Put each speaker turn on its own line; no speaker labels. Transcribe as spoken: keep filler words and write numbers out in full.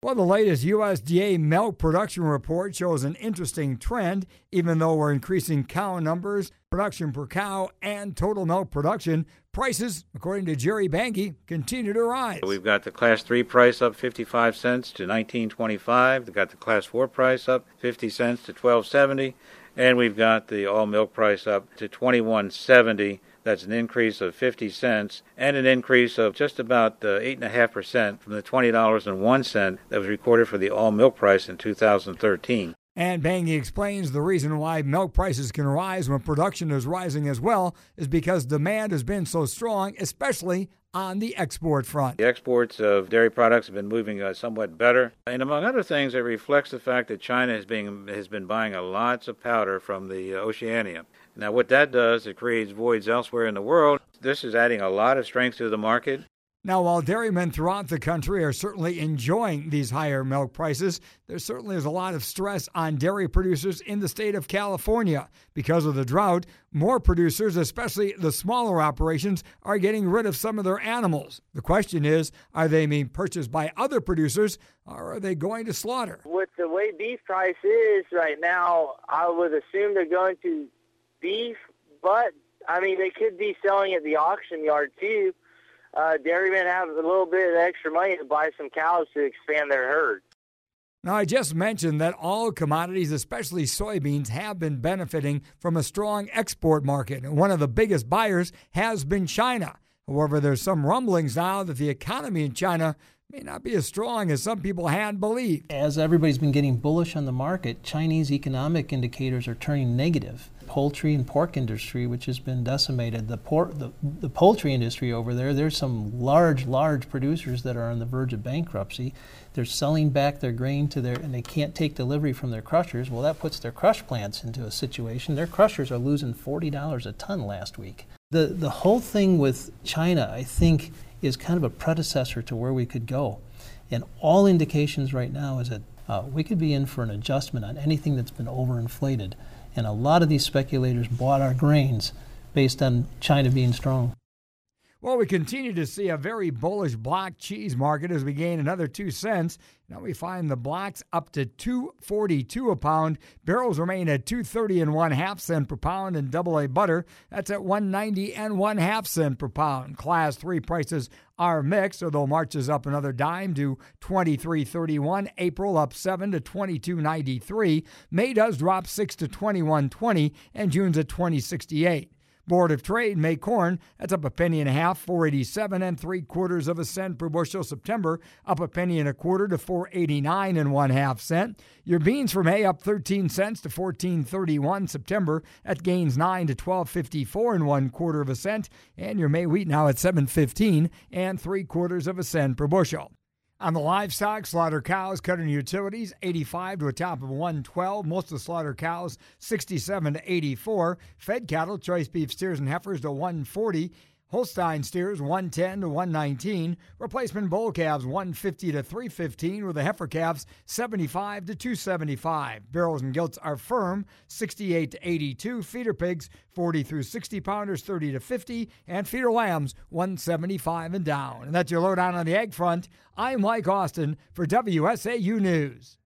Well, the latest U S D A milk production report shows an interesting trend. Even though we're increasing cow numbers, production per cow, and total milk production, prices, according to Jerry Bange, continue to rise.
We've got the Class three price up fifty-five cents to nineteen twenty-five. We've got the Class four price up fifty cents to twelve seventy. And we've got the all milk price up to twenty-one seventy. That's an increase of fifty cents and an increase of just about uh, eight point five percent from the twenty dollars and one cent that was recorded for the all milk price in two thousand thirteen.
And Bange explains the reason why milk prices can rise when production is rising as well is because demand has been so strong, especially on the export front.
The exports of dairy products have been moving uh, somewhat better. And among other things, it reflects the fact that China has been, has been buying a lots of powder from the uh, Oceania. Now, what that does, it creates voids elsewhere in the world. This is adding a lot of strength to the market.
Now, while dairymen throughout the country are certainly enjoying these higher milk prices, there certainly is a lot of stress on dairy producers in the state of California. Because of the drought, more producers, especially the smaller operations, are getting rid of some of their animals. The question is, are they being purchased by other producers, or are they going to slaughter?
With the way beef price is right now, I would assume they're going to beef, but, I mean, they could be selling at the auction yard, too. Uh, dairymen have a little bit of extra money to buy some cows to expand their herd.
Now, I just mentioned that all commodities, especially soybeans, have been benefiting from a strong export market. And one of the biggest buyers has been China. However, there's some rumblings now that the economy in China may not be as strong as some people had believed.
As everybody's been getting bullish on the market, Chinese economic indicators are turning negative. Poultry and pork industry, which has been decimated. The, por- the, the poultry industry over there, there's some large, large producers that are on the verge of bankruptcy. They're selling back their grain to their, and they can't take delivery from their crushers. Well, that puts their crush plants into a situation. Their crushers are losing forty dollars a ton last week. The, the whole thing with China, I think, is kind of a predecessor to where we could go. And all indications right now is that uh, we could be in for an adjustment on anything that's been overinflated. And a lot of these speculators bought our grains based on China being strong.
Well, we continue to see a very bullish block cheese market as we gain another two cents. Now we find the blocks up to two forty-two a pound. Barrels remain at two thirty and one half cent per pound, and double A butter that's at one ninety and one half cent per pound. Class three prices are mixed, although March is up another dime to twenty-three thirty-one. April up seven to twenty-two ninety-three. May does drop six to twenty-one twenty, and June's at twenty sixty-eight. Board of Trade, May corn, that's up a penny and a half, four eighty-seven and three quarters of a cent per bushel. September up a penny and a quarter to four eighty-nine and one half cent. Your beans for May up thirteen cents to fourteen thirty-one. September that gains nine to twelve fifty-four and one quarter of a cent. And your May wheat now at seven fifteen and three quarters of a cent per bushel. On the livestock, slaughter cows, cutting utilities, eighty-five to a top of one twelve. Most of the slaughter cows, sixty-seven to eighty-four. Fed cattle, choice beef steers and heifers to one forty. Holstein steers, one ten to one nineteen. Replacement bull calves, one fifty to three fifteen, with the heifer calves, seventy-five to two seventy-five. Barrels and gilts are firm, sixty-eight to eighty-two. Feeder pigs, forty through sixty pounders, thirty to fifty. And feeder lambs, one seventy-five and down. And that's your lowdown on the egg front. I'm Mike Austin for W S A U News.